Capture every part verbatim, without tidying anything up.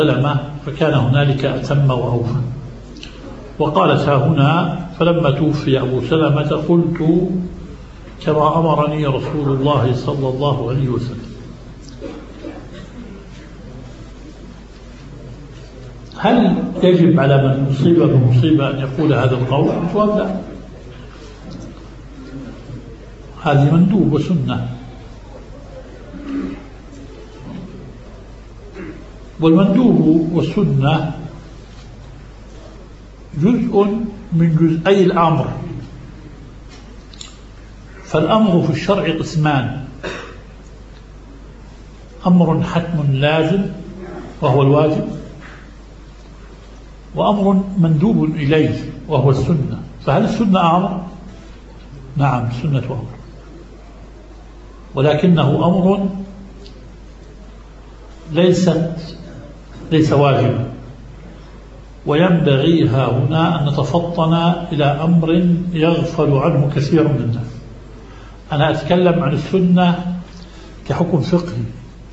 سلمة فكان هنالك أتم وأوفى. وقالت ها هنا: فلما توفي أبو سلمة قلت كما أمرني رسول الله صلى الله عليه وسلم. هل يجب على من أصيب بمصيبة أن يقول هذا القول؟ الجواب لا، هذه مندوب وسنة، والمندوب والسنة جزء من جزئي الأمر. فالأمر في الشرع قسمان: أمر حتم لازم وهو الواجب، وأمر مندوب إليه وهو السنة. فهل السنة أمر؟ نعم، السنة أمر، ولكنه أمر ليست ليس واجبا. وينبغي ها هنا أن نتفطن إلى أمر يغفل عنه كثير من الناس. أنا أتكلم عن السنة كحكم فقهي،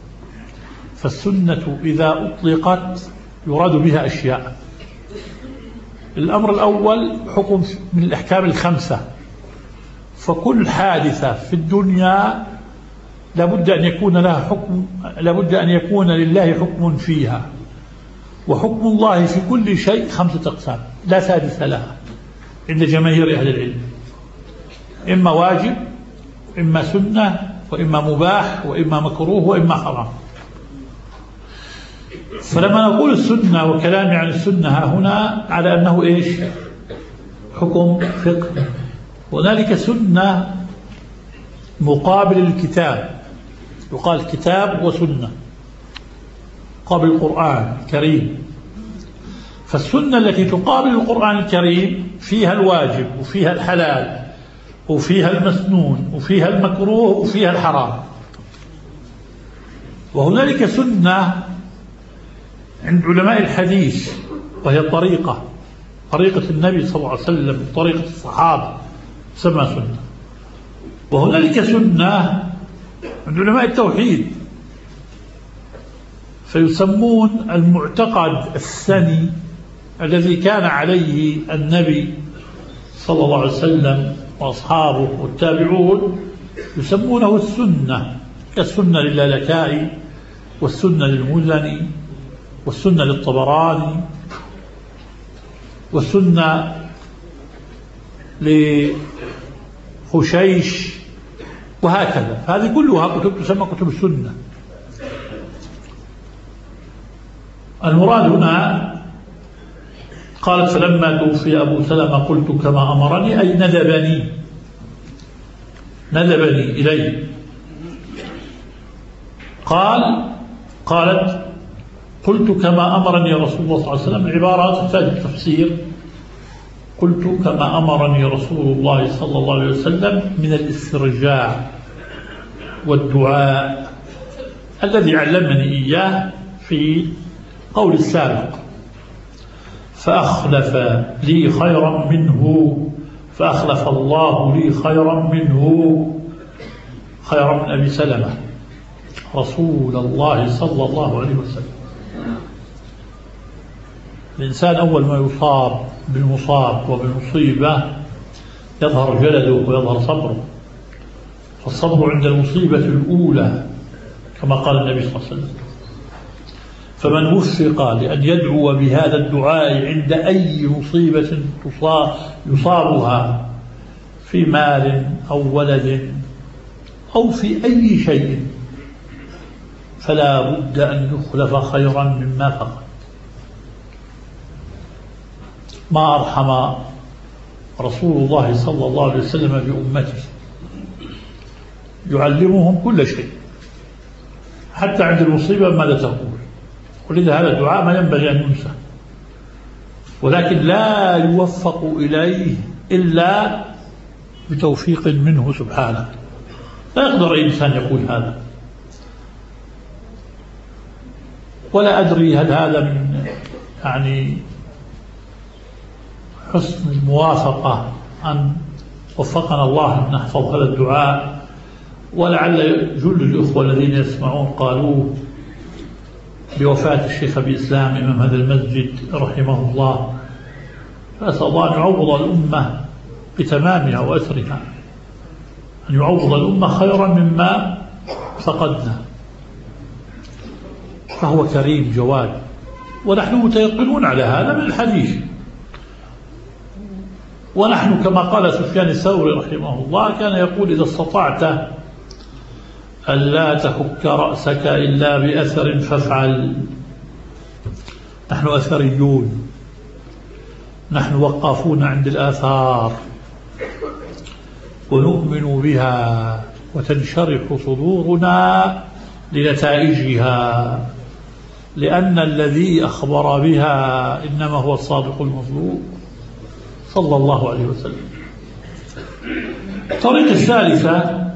فالسنة إذا أطلقت يراد بها أشياء. الأمر الأول حكم من الأحكام الخمسة، فكل حادثة في الدنيا لابد أن يكون لها حكم، لابد أن يكون لله حكم فيها. وحكم الله في كل شيء خمسة أقسام لا سادس لها عند جماهير أهل العلم: إما واجب، إما سنة، وإما مباح، وإما مكروه، وإما حرام. فلما نقول السنة وكلامي عن السنة ها هنا على أنه إيش؟ حكم فقه. هنالك سنة مقابل الكتاب، يقال كتاب وسنة قابل القرآن الكريم. فالسنة التي تقابل القرآن الكريم فيها الواجب وفيها الحلال وفيها المسنون وفيها المكروه وفيها الحرام. وهنالك سنة عند علماء الحديث وهي الطريقة، طريقة النبي صلى الله عليه وسلم، طريقة الصحابة، تسمى سنة. وهنالك سنة عند علماء التوحيد، فيسمون المعتقد السني الذي كان عليه النبي صلى الله عليه وسلم وأصحابه والتابعون، يسمونه السنة، كالسنة للالكائي، والسنة للمزني، والسنة للطبراني، والسنة لخشيش، وهكذا. هذه كلها كتب تسمى كتب السنة. المراد هنا قالت: فلما توفي أبو سلمة قلت كما أمرني، أي ندبني ندبني إليه. قال قالت: قلت كما أمرني رسول الله صلى الله عليه وسلم. العبارات تحتاج التفسير. قلت كما أمرني رسول الله صلى الله عليه وسلم من الاسترجاع والدعاء الذي علمني إياه في قول السابق: فأخلف لي خيرا منه، فأخلف الله لي خيرا منه، خيرا من أبي سلمة رسول الله صلى الله عليه وسلم. الإنسان أول ما يصاب بالمصاب وبالمصيبة يظهر جلده ويظهر صبره، فالصبر عند المصيبة الأولى كما قال النبي صلى الله عليه وسلم. فمن وفق لأن يدعو بهذا الدعاء عند أي مصيبة يصابها في مال أو ولد أو في أي شيء، فلا بد أن يخلف خيرا مما فقد. ما أرحم رسول الله صلى الله عليه وسلم بأمته، يعلمهم كل شيء حتى عند المصيبة ماذا تقول. ولذا هذا الدعاء ما ينبغي أن ينسى، ولكن لا يوفق إليه إلا بتوفيق منه سبحانه. لا يقدر أي إنسان يقول هذا. ولا أدري هل هذا من يعني حسن الموافقة أن وفقنا الله أن نحفظ هذا الدعاء، ولعل جل الأخوة الذين يسمعون قالوه بوفاة الشيخ أبي إسلام إمام هذا المسجد رحمه الله، فأسأل الله أن يعوض الأمة بتمامها وأسرها، أن يعوض الأمة خيرا مما فقدنا، فهو كريم جواد، ونحن متيقنون على هذا من الحديث. ونحن كما قال سفيان الثوري رحمه الله كان يقول: إذا استطعت أن لا تحك رأسك إلا بأثر فافعل. نحن أثريون، نحن وقافون عند الآثار ونؤمن بها وتنشرح صدورنا لنتائجها، لأن الذي أخبر بها إنما هو الصادق المصدوق صلى الله عليه وسلم. الطريقة الثالثة